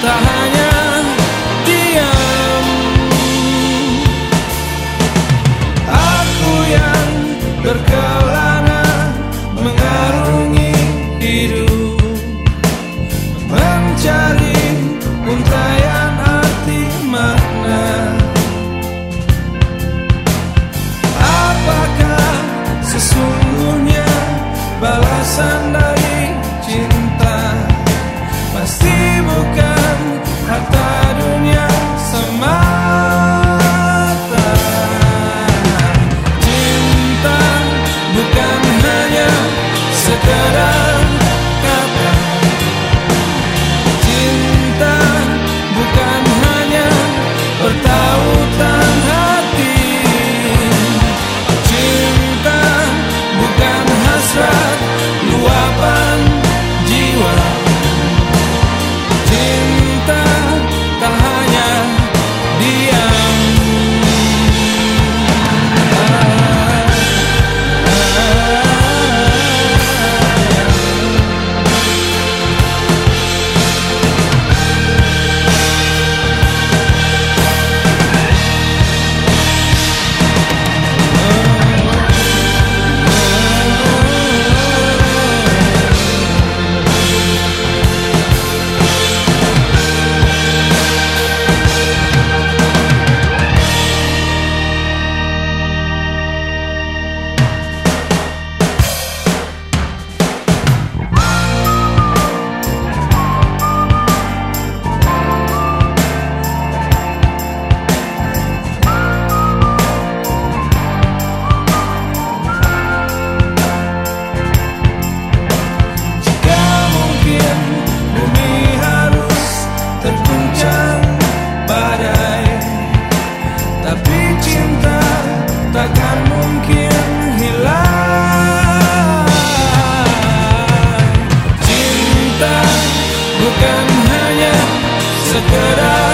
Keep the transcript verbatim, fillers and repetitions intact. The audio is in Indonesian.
tak hanya diam. Aku yang berkelana mengarungi hidup, mencari untaian arti makna. Apakah sesungguhnya balasan dari cinta? Pasti bukan harta dunia semata. Cinta bukan hanya sekedar kata. Cinta bukan hanya bertautan hati. Cinta bukan hasrat luapan jiwa. Cinta tak hanya diam. Takkan mungkin hilang. Cinta bukan hanya sekedar